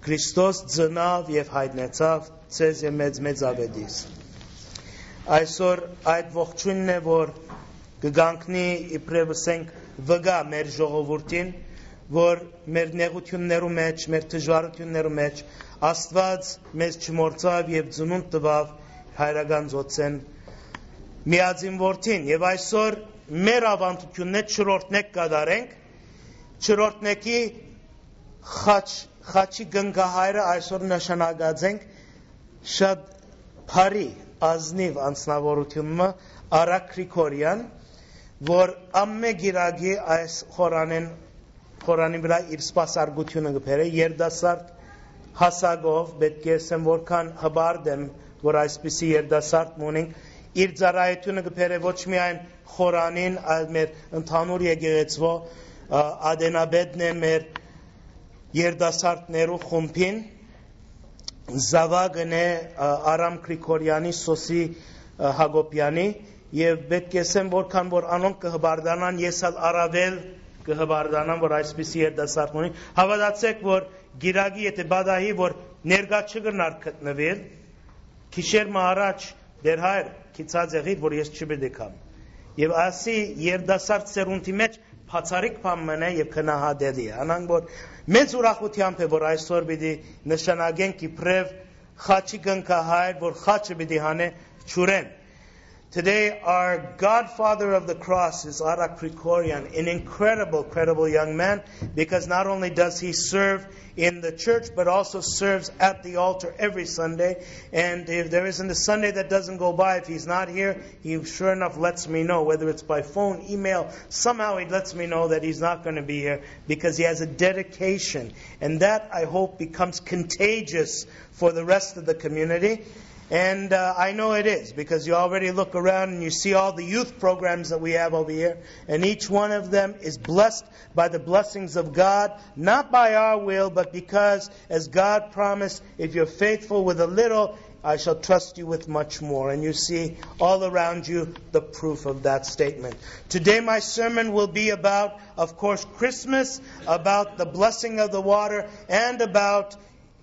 Քրիստոս ծնավ եւ հայտնեցավ ցեզ եւ մեծ ավետիս։ Այսօր այդ ողջույնն է, որ կգանքնի իբրև ասենք վգա մեր ժողովրդին, որ մեր նեղություններու մեջ, մեր դժվարություններու մեջ Աստված մեզ չմորցավ եւ ծնունդ տվավ հայրական ծոցեն միածին որդին, եւ այսօր մեր ավանդությունն է չորրորդնեք կատարենք, չորրորդնեկի խաչի գնկահայրը այսօր նշանակած ենք շատ բարի ազնիվ անձնավորությունը Արա Գրիգորյան, որ ամեն գիրագի այս խորանի վրա իր սպասարկությունը կբերե երդասարդ հասակով, պետք է ասեմ որքան հբարդ եմ, որ այսպիսի երդասարդ մունենք, իր ծառայությունը կբերե ոչ միայն խորանին, այլ մեր ընդհանուր եկեղեցվո ադենաբեդն է մեր երդասարտներու խումբին, զավագն է Արամ Գրիգորյանի Սոսի Հակոբյանի, եւ պետք է ասեմ որքան որ անոնք կհբարդանան, ես ալ առավել կհբարդանամ, որ այսպիսի երդասարդ ունի, հավատացեք, որ գիրագի եթե բադահի, որ ներկա չգրնար գտնվել, քիշեր առաջ դեր հայր քիծած եղիր, որ ես չպետք եմ, եւ ասի երդասարդ սերունդի մեջ բացարիք բան մնա եւ քնահատելի է, անանք որ մեծ ուրախությամբ է, որ այսօր պիտի նշանակենք իբրև խաչի գնկահայր, որ խաչը պիտի հանե չուրեն. Today, our godfather of the cross is Ara Grigoryan, an incredible young man, because not only does he serve in the church, but also serves at the altar every Sunday. And if there isn't a Sunday that doesn't go by, if he's not here, he sure enough lets me know, whether it's by phone, email, somehow he lets me know that he's not going to be here, because he has a dedication. And that, I hope, becomes contagious for the rest of the community. And I know it is, because you already look around and you see all the youth programs that we have over here, and each one of them is blessed by the blessings of God, not by our will, but because, as God promised, if you're faithful with a little, I shall trust you with much more. And you see all around you the proof of that statement. Today my sermon will be about, of course, Christmas, about the blessing of the water, and about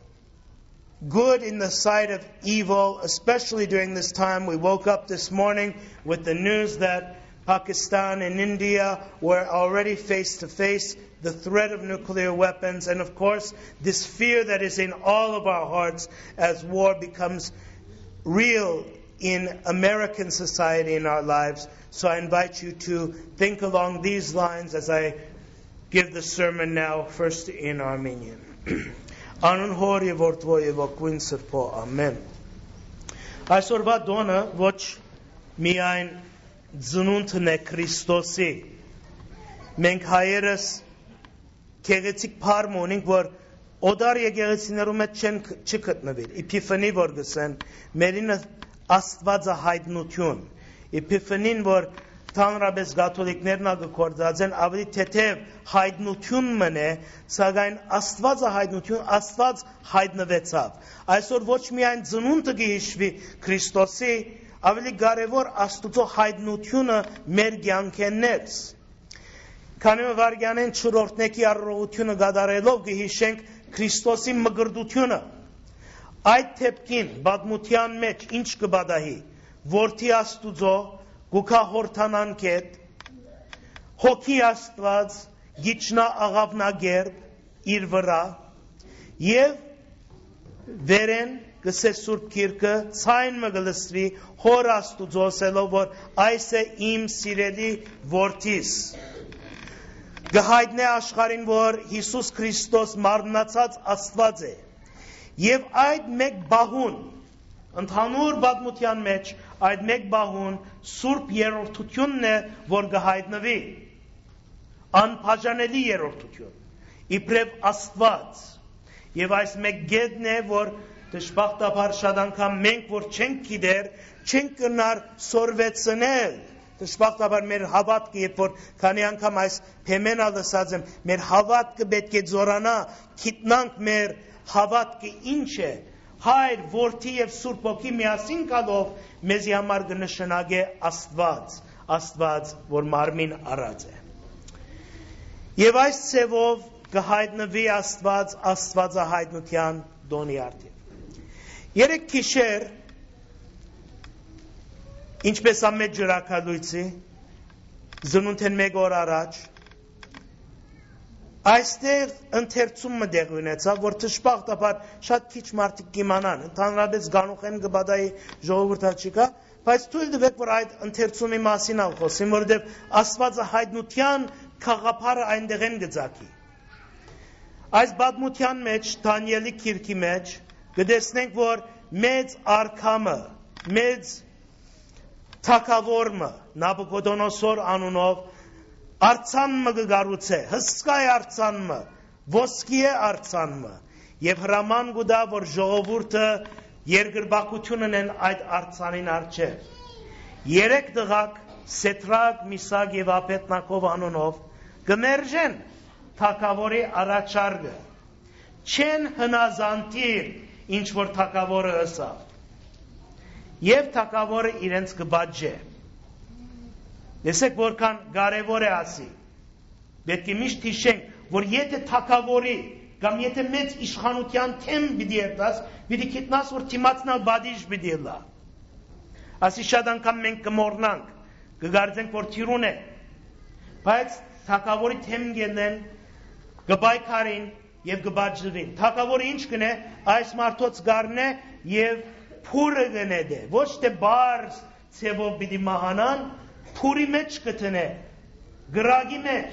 good in the sight of evil, especially during this time. We woke up this morning with the news that Pakistan and India were already face to face the threat of nuclear weapons, and of course this fear that is in all of our hearts as war becomes real in American society, in our lives. So I invite you to think along these lines as I give the sermon now, first in Armenian. Անուն հոր եւ որդվո եւ ոգուն սրբո ամեն. Այսօրվա դոնը ոչ միայն ծնունդն է Քրիստոսի. Մենք հայերս գեղեցիկ բառ ունենք, որ օդար եկեղեցիներու մեջ չգտնվիր. Իփիֆանի որ գսեն, մերինը Աստվածահայտնություն. Իփիֆանին որ Թանրաբես գաթոլիկներն ագկործած են ավելի թեթև հայտնություն մնե, սակայն Աստվածահայտնություն, Աստված հայտնվեցավ. Այսօր ոչ միայն ծնունդը գիհիշվի Քրիստոսի, ավելի կարևոր Աստծո հայտնությունը մեր կյանքերից. Քանի վարգյանեն չորրորդնեկի առողջությունը գադարելով գիհիշենք Քրիստոսի մգրդությունը. Այդ թեփքին բադմության մեջ ինչ կբադահի, որդի Աստուծո Գուքա հորթանան կետ, հոգի Աստված, գիչնա աղավնագերբ իր վրա, և վերեն գսե Սուրբ Գիրքը ցայն մգլսվի հոր Աստուծոսելով, որ այս է իմ սիրելի որդիս. Գհայտնե աշխարհին, որ Հիսուս Քրիստոս մարմնացած Աստված է, և այդ մեկ բահուն, ընդհանուր պատմության մեջ այդ մեկ բահուն Սուրբ երրորդությունն է, որ կհայտնվի, անբաժանելի երրորդություն, իբրև Աստված, եւ այս մեկ գետն է, որ դժբախտաբար շատ անգամ մենք որ չենք գիտեր, չենք կնար սորվեցնել, դժբախտաբար մեր հավատքը, երբ որ քանի անգամ այս փեմենա լսած եմ, մեր հավատքը պետք է զորանա, գիտնանք մեր հավատքը ինչ է. Հայր, որդի եւ Սուրբ Հոգի միասին կալով մեզի համար կնշանակե Աստված, որ մարմին առած է. Եվ այս ցևով կհայտնվի Աստված Աստվածահայտնության դոնի արդին։ Երեք գիշեր, ինչպես ամեն ջրակալույցի, զնունթեն մեկ օր առաջ, այստեղ ընթերցումը դեղ ունեցավ, որ դժբախտաբար շատ քիչ մարդիկ կիմանան, ընդհանրապես գանուխեն գբադայի ժողովուրդը չկա, բայց թույլ տվեք, որ այդ ընթերցումի մասին խոսեմ, որովհետև Աստվածահայտնության խաղապարը այնտեղ են գծակի։ Այս պատմության մեջ, Դանիելի գիրքի մեջ, կտեսնենք, որ մեծ արքամը, մեծ թագավորը, Նաբուկոդոնոսոր անունով, արձանմը կգառուցե, հսկայ արձանմը, ոսկի է արձանմը, եւ հրաման կուտա, որ ժողովուրդը երկրպագությունն են այդ արձանին առջև։ Երեք տղաք, Սեդրակ, Միսակ եւ Աբեդնագո անունով, կմերժեն թագավորի առաջարկը, չեն հնազանդիր, ինչ որ թագավորը ըսավ, եւ թագավորը իրենց կբաժե։ Տեսեք, որքան կարևոր է ասի։ Պետք է միշտ հիշենք, որ եթե թագավորի կամ եթե մեծ իշխանության թեմ պիտի երտաս, պիտի գիտնաս, որ դիմացնալ բադիժ պիտի լա։ Ասի շատ անգամ մենք կմոռնանք, կգարձենք, որ թիրուն է, բայց թագավորի թեմ գելեն, կպայքարին եւ կբաժվին։ Թագավորը ինչ կնե, այս մարդոց գարն է եւ փուրը գնեդե, ոչ թե բարձ ցևով պիտի մահանան, փուրի մեջ կտնե, գրագի մեջ,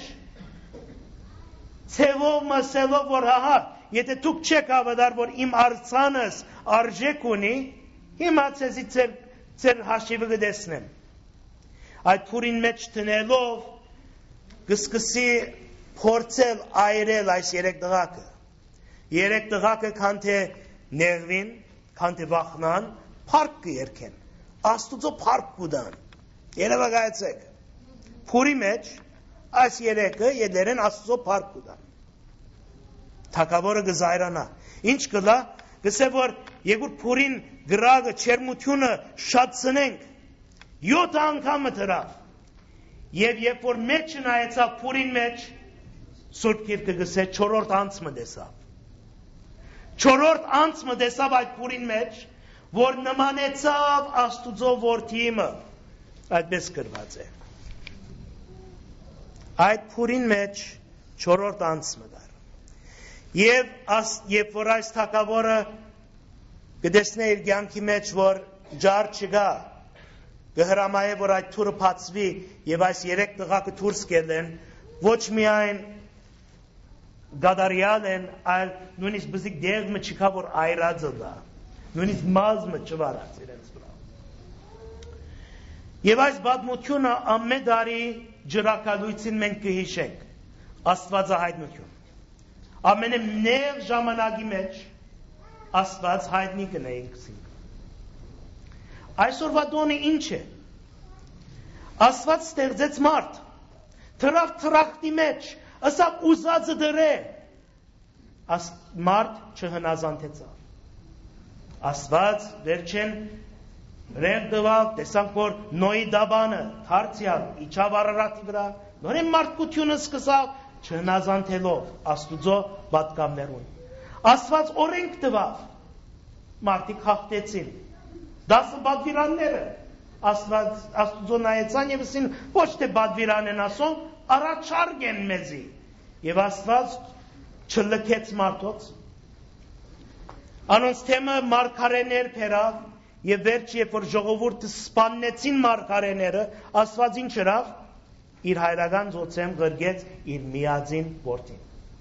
ցևով մսելով, որ հահա, եթե դուք չեք հավատար, որ իմ արձանս արժեք ունի, հիմա ցեզի ձեր հաշիվը կտեսնեմ։ Այդ փուրին մեջ տնելով, կսկսի փորձել այրել այս երեք տղակը։ Երեք տղակը քան թե նեղվին, քան թե վախնան, փառք կերքեն, Աստուծո փառք կուտան։ Երևակայեցեք, փուրի մեջ այս երեկը ետերեն Աստծո փառք կուտան։ Թագավորը կզայրանա։ Ինչ կլա, կսե որ եկուր փուրին գրագը չերմությունը շատցնենք, 7 անգամը դրավ։ Եվ երբ որ մեջ նայեցավ փուրին մեջ, Սուրբ Գիրքը կսե 4-րդ անցը տեսավ։ 4-րդ անցը տեսավ այդ փուրին մեջ, որ նմանեցավ Աստուծո որդիը։ Այդպես գրված է։ Այդ փուրին մեջ 4-րդ անցը դար։ Եվ որ այս թագավորը կտեսնե իր կյանքի մեջ, որ ջար չկա, կհրամայե, որ այդ թուրը բացվի եւ այս երեք տղակը դուրս գելեն, ոչ միայն գադարյալ են, այլ նույնիսկ բզիկ դեղը չկա, որ այրածը դա, նույնիսկ մազը չվարած իրենց վրա։ Եվ այս պատմությունը ամեն տարի ջրակալույցին մենք կհիշենք, Աստվածահայտնություն։ Ամեննեղ ժամանակի մեջ Աստված հայտնի կնեինք սինք։ Այսօրվա տոնը ինչ է։ Աստված ստեղծեց մարդ, թրավ թրախտի մեջ, ասավ ուզածը դրե, մարդ չհնազանդեցավ։ Աստված վերջեն ռեղ տվավ, տեսանք, որ Նոյի դաբանը թարցյալ իջավ Արարատի վրա, նորեն մարդկությունը սկսավ չհնազանդելով Աստուծո պատգամներուն։ Աստված օրենք տվավ, մարդիկ հաղթեցին, 10 պատվիրանները Աստուծո նայեցան եւ ասին, ոչ թե պատվիրան են ասում, առաջարկ են մեզի։ Եվ Աստված չլքեց մարդոց։ Անոնց թեմը մարգարեներ փերավ, եւ վերջ երբ որ ժողովուրդը սպաննեցին մարգարեները, Աստված ինչ հրավ, իր հայրական ծոցեմ գրգեց իր միածին որդին։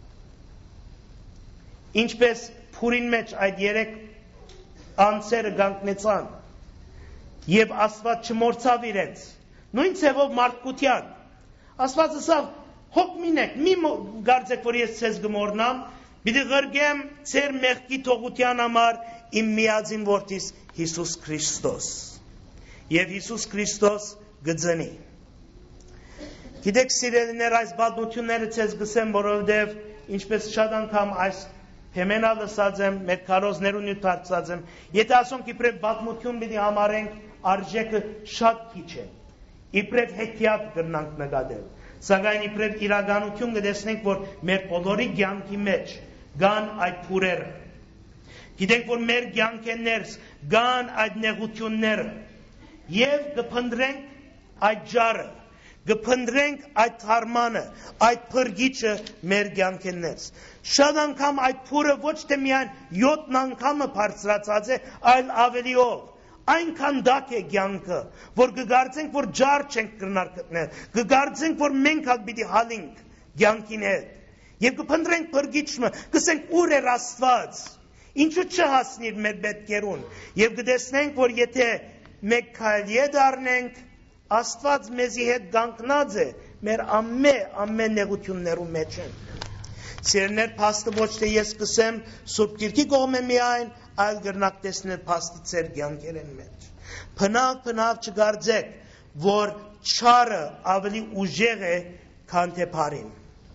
Ինչպես փուրին մեջ այդ երեք անձերը կանգնեցան, եւ Աստված չմորցավ իրենց, նույն ցևով մարդկության, Աստված ասավ, հոգ մինեք, մի գարձեք, որ ես ցեզ գմորնամ, պիտի գրգեմ ձեր մեղքի թողության համար իմ միածին որդիս Հիսուս Քրիստոս, եւ Հիսուս Քրիստոս գծնի։ Գիտեք սիրելիներ, այս պատմությունները ցեզ գսեմ, որովհետեւ ինչպես շատ անգամ այս թեմենա լսած եմ, մեր քարոզներուն ու դարձած եմ, եթե ասոնք իբրև պատմություն պիտի համարենք, արժեքը շատ քիչ է։ Իբրև հետիատ կրնանք նկատել։ Սակայն իբրև իրականություն կտեսնենք, որ մեր բոլորի կյանքի մեջ կան այդ փուրերը։ Գիտենք, որ մեր կյանքերս կան այդ նեղությունները եւ կփնտրենք այդ ջարը, կփնտրենք այդ թարմանը, այդ փրկիչը մեր կյանքերս։ Շատ անգամ այդ փուրը ոչ թե միայն 7 անգամը բարձրացած է, այլ ավելիով։ Այնքան դակ է կյանքը, որ կգարձենք, որ ջար չենք կրնար գտնել, կգարձենք, որ մենք հալ պիտի հալենք կյանքին հետ, եւ կփնտրենք փրկիչը, կսենք ուր է Աստված, ինչու չհասնիր մեր պետքերուն, եւ կտեսնենք, որ եթե մեկ քայլ դառնենք, Աստված մեզի հետ կանգնած է մեր ամեն նեղություններու մեջ են։ Սիրներ, փաստը ոչ թե ես կսեմ Սուրբ Գիրքի կողմը միայն, այլ գրնակ տեսնել փաստի ծեր կյանքերեն մեջ։ Փնավ չգարձեք, որ չարը ավելի ուժեղ է, քան թե բարին։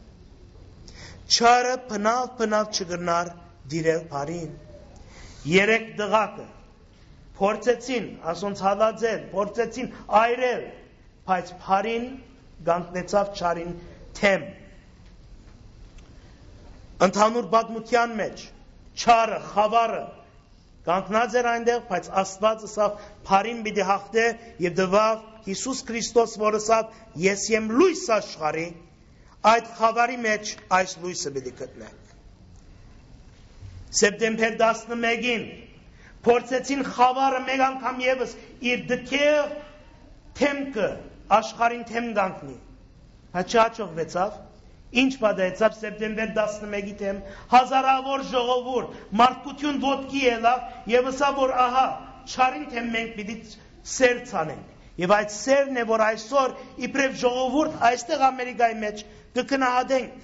Չարը փնավ չգրնար դիրել բարին։ 3 դղակը փորձեցին, ասոնց հալածել, փորձեցին այրել, բայց բարին կանգնեցավ չարին թեմ։ Ընդհանուր պատմության մեջ չարը, խավարը կանգնած էր այնտեղ, բայց Աստված ասավ բարին պիտի հաղթե եւ դվավ Հիսուս Քրիստոս, որ ասավ ես եմ լույս աշխարհի, այդ խավարի մեջ այս լույսը պիտի գտնենք։ Սեպտեմբեր 11-ին փորձեցին խավարը մեկ անգամ եւս իր դքեղ թեմքը աշխարհին թեմ կանգնի, բայց չհաջողվեցավ։ Ինչ պատահեցավ սեպտեմբեր 11-ի թեմ, հազարավոր ժողովուրդ, մարդկություն ոտքի ելավ եւ ասավ, որ ահա, չարին թեմ մենք պիտի սեր ցանենք։ Եվ այդ սերն է, որ այսօր իբրև ժողովուրդ այստեղ Ամերիկայի մեջ կքնահատենք։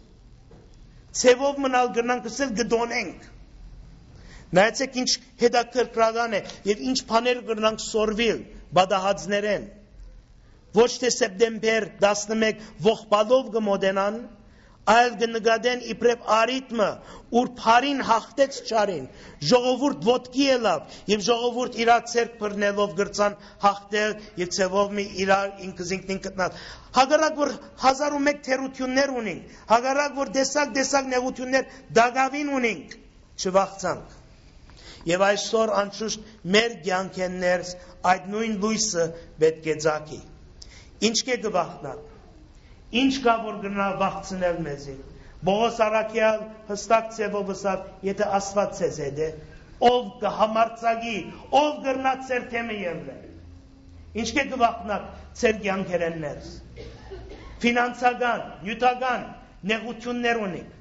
Ցևով մնալ գնանք ասել գդոնենք։ Նայեցեք ինչ հետաքրքրական է եւ ինչ բաներ կգնանք սորվիլ բադահածներեն։ Ոչ թե սեպտեմբեր 11 ողբալով կմոտենան, այլ կնկատեն իբրև արիթմը, ուր բարին հաղթեց չարին, ժողովուրդ ոտքի ելավ, եւ ժողովուրդ իրար ցերկ բռնելով գրցան հաղթել եւ ցևով մի իրար ինքզինքնին գտնալ։ Հակառակ որ 1001 թերություններ ունենք, հակառակ որ դեսակ նեղություններ դագավին ունենք, չվախցանք։ Եվ այսօր անշուշտ մեր կյանքերս այդ նույն լույսը պետք է ցակի։ Ինչ կե գվախնալ, ինչ կա որ գնա վախցնել մեզի, Բողոս Արաքյալ հստակ ծևով ասավ, եթե Աստված ցեզ հետ է, ով կհամարցակի, ով գրնա ծեր թեմը ելնել, ինչ կե գվախնալ ծեր կյանքերեններս, ֆինանսական, նյութական նեղություններ ունենք,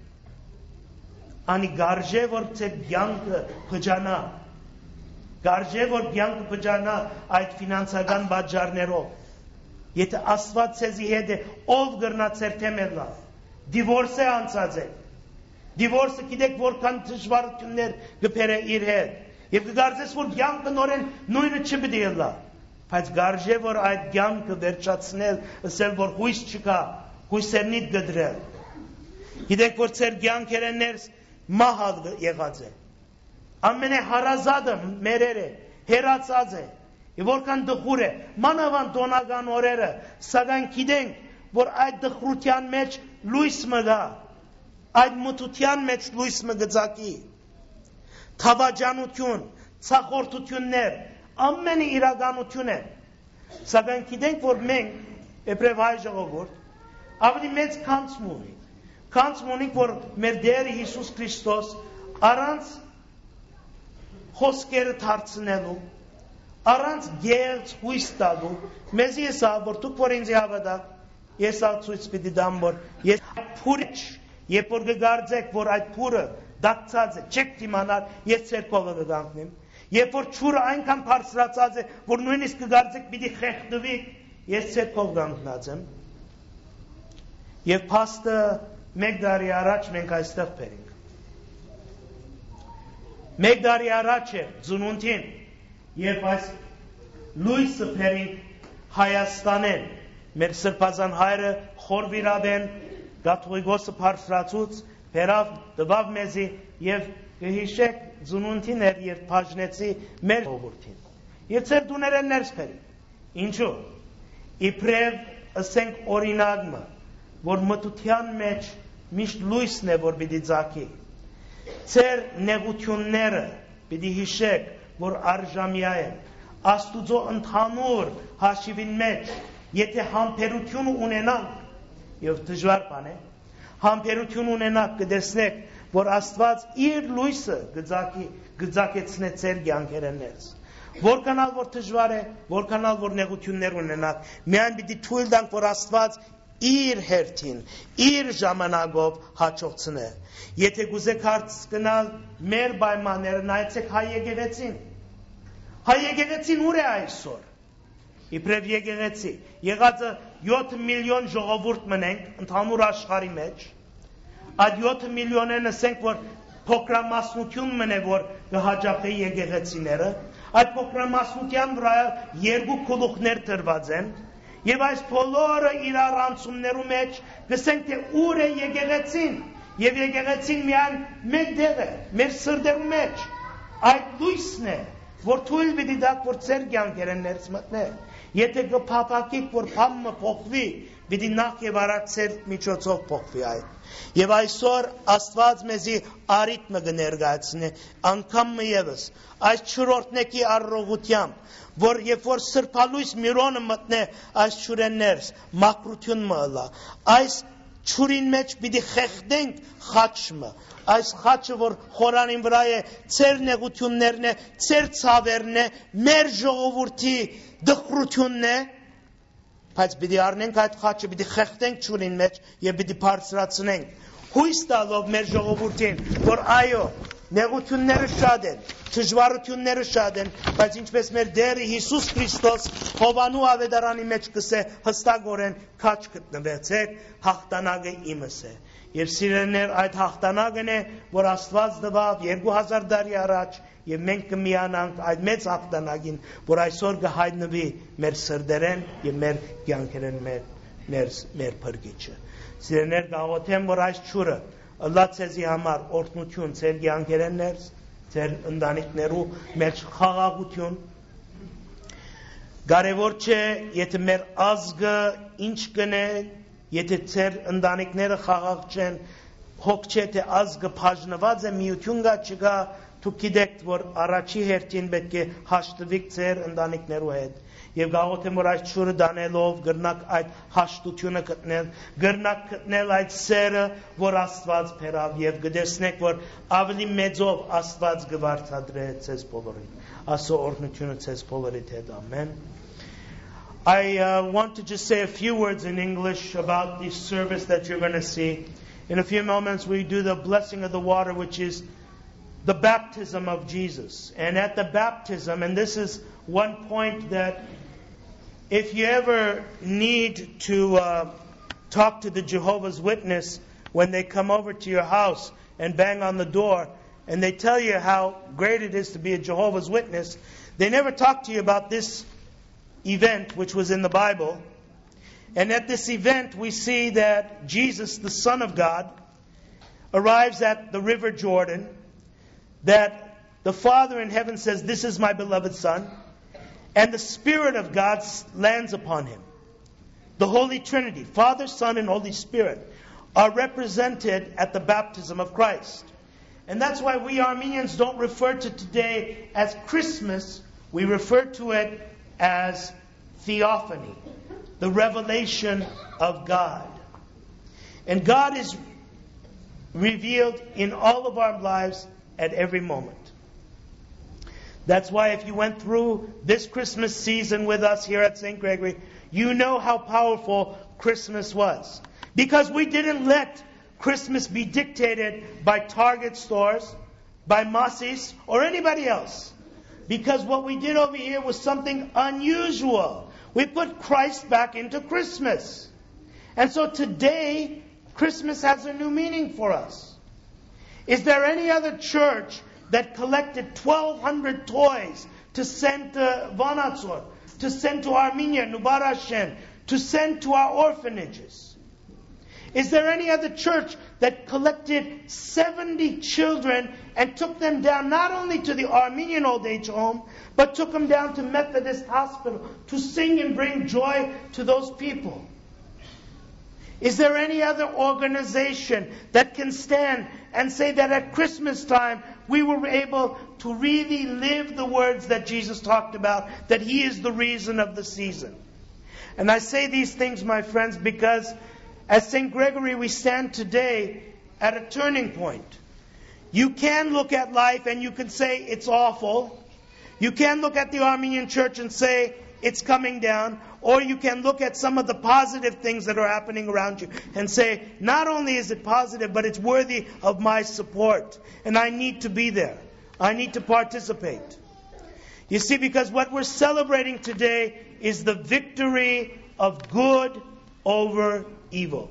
անի գարժե որ ծեր կյանքը փճանա, գարժե որ կյանքը փճանա այդ ֆինանսական բաժարներով, Եթե Աստված ցեզի հետ է, ով գրնա ծեր թեմելա, դիվորս է անցած է, դիվորսը գիտեք որքան դժվարություններ գբերը իր հետ, եւ կգարձես որ կյանքը նորեն նույնը չպիտի ելա, բայց գարժե որ այդ կյանքը վերջացնել, ասել որ հույս չկա, հույսերնիդ գդրել, գիտեք որ ծեր կյանքերեններս մահալ եղած է, ամենահարազատը մերեր է, հերացած է, Եվ որքան դխուր է, մանավանդ տոնական օրերը, սակայն գիտենք, որ այդ դխրության մեջ լույս մը գա, այդ մթության մեջ լույս մը գծակի, թավաջանություն, ցախորդություններ, ամենը իրականություն է, սակայն գիտենք, որ մենք, եբրև հայ ժողովուրդ, ավելի մեծ քանց ունենք, որ մեր Տերը Հիսուս Քրիստոս առանց խոսքերը դարձնելու, Առանց գերց հույս տալու, մեզի եսա, որ դուք որ ինձ հավատաք, ես ացույց պիտի դամ, որ ես փուրիչ, երբ որ կգարձեք, որ այդ փուրը դակցած է, չեք դիմանալ, ես ցերկովը կգանքնեմ, երբ որ չուրը այնքան բարձրացած է, որ նույնիսկ կգարձեք պիտի խեղդվի, ես ցերկով կգանքնած եմ, եւ փաստը մեկ տարի առաջ մենք այստեղ բերենք, մեկ տարի առաջ է ծնունդին, Երբ այս լույսը բերենք Հայաստանեն, մեր սրբազան հայրը խորվիրավեն, Գաթողիկոսը բարձրացուց, բերավ տվավ մեզի եւ կհիշեք ծնունդին էր երբ բաժնեցի մեր ժողովրդին։ Եվ ծեր դուներեն ներս բերենք։ Ինչու՞։ Իբրև ասենք օրինակը, որ մտության մեջ միշտ լույսն է, որ պիտի ձակի։ Ձեր նեղությունները պիտի հիշեք, որ արժամյա են։ Աստուծո ընդհանուր հաշիվին մեջ, եթե համբերություն ունենանք, եւ դժվար բան է, համբերություն ունենանք, կտեսնեք, որ Աստված իր լույսը գծակեցնե ձեր կյանքերից։ Որքանալ որ դժվար է, որքանալ որ նեղություններ ունենանք, միայն պիտի թույլ տանք, որ Աստված իր հերթին, իր ժամանակով հաջողցնե։ Եթե գուզեք հարց գնալ մեր պայմանները, նայեցեք հայ եկեղեցին։ Հայ եկեղեցին ուր է այսօր։ Իբրև եկեղեցի։ Եղածը 7 միլիոն ժողովուրդ մնենք ընդհանուր աշխարհի մեջ։ Այդ 7 միլիոնեն ասենք, որ փոքրամասնություն մնե, որ կհաջողի եկեղեցիները։ Այդ փոքրամասնության վրա երկու գլուխներ դրված են։ Եվ այս բոլորը իրար անցումներու մեջ գսենք, թե ուր է եկեղեցին։ Եվ եկեղեցին միայն մեկ դեղ է, մեր սրտերու մեջ։ Այդ լույսն է, որ թույլ պիտի տաք, որ ձեր կյանքերեն ներս մտնե։ Եթե կփափակիկ, որ բամը փոխվի, պիտի նախ եւ առաջ ձեր միջոցով փոխվի այդ։ Եվ այսօր Աստված մեզի արիթմը կներկայացնի, անգամ ևս այս չորրորդնեկի առողությամբ, որ երբ որ սրբալույս միրոնը մտնե այս չուրեններս, մաքրություն մըլա, այս չուրին մեջ պիտի խեղդենք խաչը, այս խաչը, որ խորանին վրա է, ծեր նեղություններն է, ծեր ցավերն է, մեր ժողովրդի դխրությունն է, բայց պիտի առնենք այդ խաչը, պիտի խեղդենք չուրին մեջ եւ պիտի բարձրացնենք, հույս տալով մեր ժողովրդին, որ այո, նեղությունները շատ են, դժվարությունները շատ են, բայց ինչպես մեր Տեր Հիսուս Քրիստոս Հովանու ավետարանի մեջ կսե հստակորեն քաչ գտնվեցեք, հաղթանակը իմս է։ Եվ սիրելիներ, այդ հաղթանակն է, որ Աստված տվավ 2000 տարի առաջ, եւ մենք կմիանանք այդ մեծ հաղթանակին, որ այսօր կհայտնվի մեր սրտերեն եւ մեր կյանքերեն մեր փրկիչը։ Սիրելիներ, գաղութեմ, որ այս ճուրը ըլլա ցեզի համար օրհնություն ձեր կյանքերեն ներս, ձեր ընտանիքներու մեջ խաղաղություն։ Կարևոր չէ, եթե մեր ազգը ինչ կնե, եթե ձեր ընտանիքները խաղաղ չեն, հոգ չէ, թե ազգը բաժնված է, միություն կա չկա, դուք գիտեք, որ առաջի հերթին պետք է հաշտվեք ձեր ընտանիքներու հետ։ Եվ գաղութեմ, որ այս ճուրը դանելով գրնակ այդ հաշտությունը գտնել, գրնակ գտնել այդ սերը, որ Աստված բերավ, եւ գտեսնեք, որ ավելի մեծով Աստված գվարդադրե ձեզ բոլորին։ Աստծո օրհնությունը ձեզ բոլորիդ հետ, ամեն։ I want to just say a few words in English about this service that you're going to see. In a few moments we do the blessing of the water, which is the baptism of Jesus. And at the baptism, and this is one point that if you ever need to talk to the Jehovah's Witness when they come over to your house and bang on the door and they tell you how great it is to be a Jehovah's Witness, they never talk to you about this event which was in the Bible. And at this event we see that Jesus, the Son of God, arrives at the River Jordan, that the Father in heaven says, "This is my beloved Son," and the Spirit of God lands upon him. The Holy Trinity, Father, Son, and Holy Spirit, are represented at the baptism of Christ. And that's why we Armenians don't refer to today as Christmas. We refer to it as theophany, the revelation of God. And God is revealed in all of our lives at every moment. That's why if you went through this Christmas season with us here at St. Gregory, you know how powerful Christmas was. Because we didn't let Christmas be dictated by Target stores, by Macy's, or anybody else. Because what we did over here was something unusual. We put Christ back into Christmas. And so today, Christmas has a new meaning for us. Is there any other church that collected 1,200 toys to send to Vanatsor, to send to Armenia, Nubarashen, to send to our orphanages? Is there any other church that collected 70 children and took them down not only to the Armenian old age home, but took them down to Methodist Hospital to sing and bring joy to those people? Is there any other organization that can stand and say that at Christmas time we were able to really live the words that Jesus talked about, that He is the reason of the season? And I say these things, my friends, because as St. Gregory, we stand today at a turning point. You can look at life and you can say it's awful. You can look at the Armenian Church and say it's coming down. Or you can look at some of the positive things that are happening around you and say, not only is it positive, but it's worthy of my support. And I need to be there. I need to participate. You see, because what we're celebrating today is the victory of good over evil.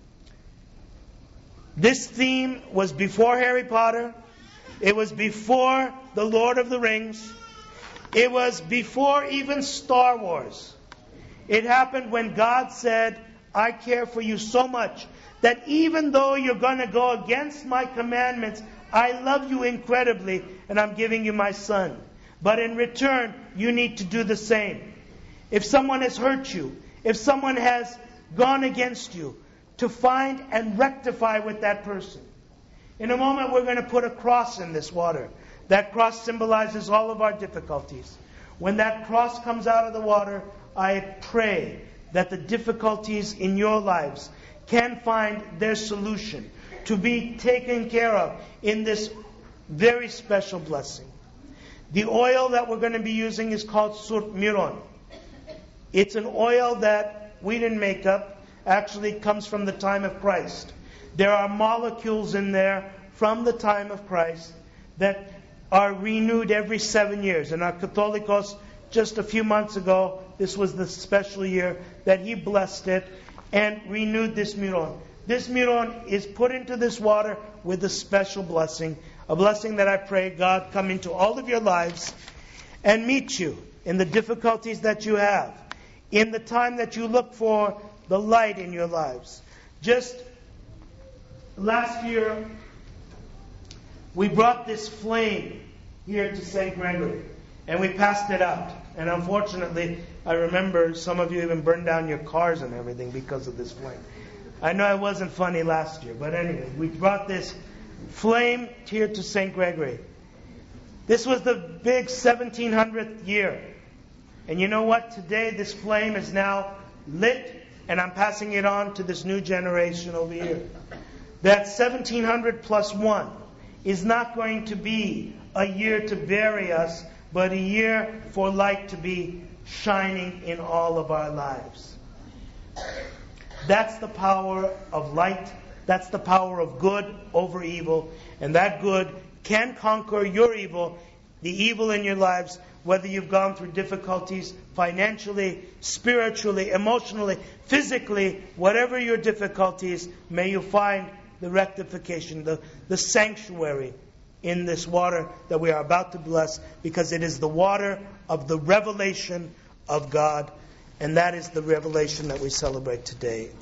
This theme was before Harry Potter. It was before The Lord of the Rings. It was before even Star Wars. It happened when God said, I care for you so much that even though you're going to go against my commandments, I love you incredibly and I'm giving you my son. But in return, you need to do the same. If someone has hurt you, if someone has gone against you, to find and rectify with that person. In a moment, we're going to put a cross in this water. That cross symbolizes all of our difficulties. When that cross comes out of the water, I pray that the difficulties in your lives can find their solution to be taken care of in this very special blessing. The oil that we're going to be using is called Surp Miron. It's an oil that we didn't make up. Actually, it comes from the time of Christ. There are molecules in there from the time of Christ that are renewed every 7 years. And our Catholicos, just a few months ago, this was the special year that he blessed it and renewed this miron. This miron is put into this water with a special blessing. A blessing that I pray God come into all of your lives and meet you in the difficulties that you have, in the time that you look for the light in your lives. Just last year, we brought this flame here to St. Gregory, and we passed it out. And unfortunately, I remember some of you even burned down your cars and everything because of this flame. I know it wasn't funny last year, but anyway, we brought this flame here to St. Gregory. This was the big 1700th year. And you know what? Today, this flame is now lit, and I'm passing it on to this new generation over here. That 1700 plus 1 is not going to be a year to bury us, but a year for light to be shining in all of our lives. That's the power of light. That's the power of good over evil. And that good can conquer your evil, the evil in your lives, whether you've gone through difficulties financially, spiritually, emotionally, physically, whatever your difficulties, may you find the rectification, the sanctuary in this water that we are about to bless, because it is the water of the revelation of God, and that is the revelation that we celebrate today.